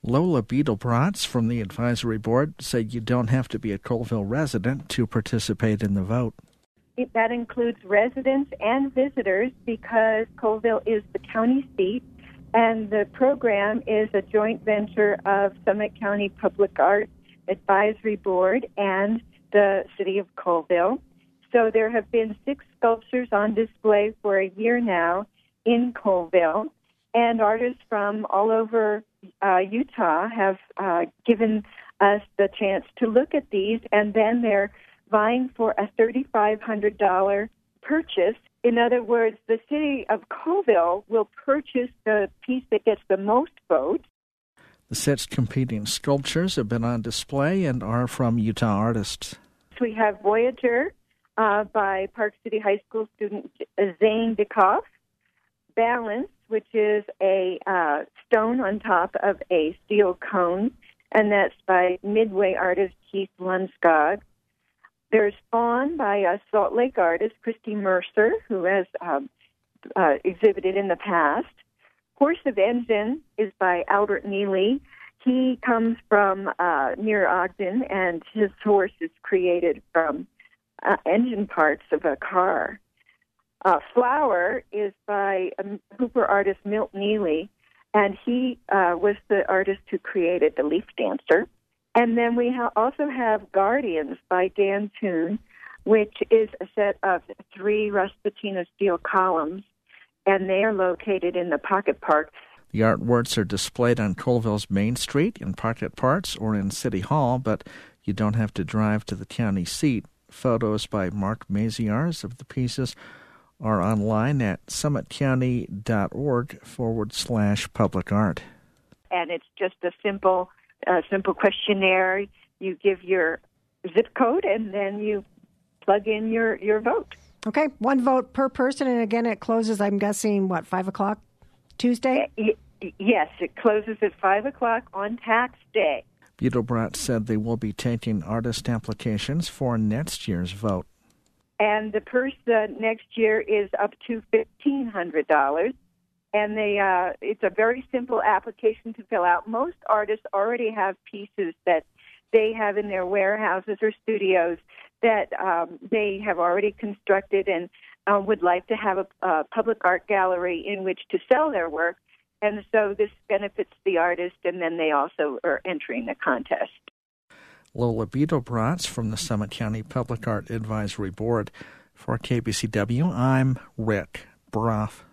Lola Beetlebratz from the advisory board said you don't have to be a Colville resident to participate in the vote. That includes residents and visitors because Colville is the county seat, and the program is a joint venture of Summit County Public Art Advisory Board and the City of Colville. So there have been 6 sculptures on display for a year now in Colville, and artists from all over Utah have given us the chance to look at these, and then they're vying for a $3,500 purchase. In other words, the City of Colville will purchase the piece that gets the most votes. The 6 competing sculptures have been on display and are from Utah artists. We have Voyager by Park City High School student Zane Dikoff, Balance, which is a stone on top of a steel cone, and that's by Midway artist Keith Lundskog. There's Fawn by a Salt Lake artist, Christy Mercer, who has exhibited in the past. Horse of Engine is by Albert Neely. He comes from near Ogden, and his horse is created from engine parts of a car. Flower is by Hooper artist Milt Neely, and he was the artist who created the Leaf Dancer. And then we also have Guardians by Dan Toon, which is a set of 3 Ruspatina steel columns, and they are located in the Pocket Park. The artworks are displayed on Colville's Main Street, in Pocket Parks, or in City Hall, but you don't have to drive to the county seat. Photos by Mark Maziarz of the pieces are online at summitcounty.org/public art. And it's just a simple questionnaire. You give your zip code, and then you plug in your vote. Okay, 1 vote per person, and again, it closes, I'm guessing, 5 o'clock Tuesday? Yes, it closes at 5 o'clock on tax day. Beetlebratz said they will be taking artist applications for next year's vote. And the purse next year is up to $1,500. And it's a very simple application to fill out. Most artists already have pieces that they have in their warehouses or studios that they have already constructed and would like to have a public art gallery in which to sell their work. And so this benefits the artist, and then they also are entering the contest. Lola Beetlebratz from the Summit County Public Art Advisory Board. For KBCW, I'm Rick Broff.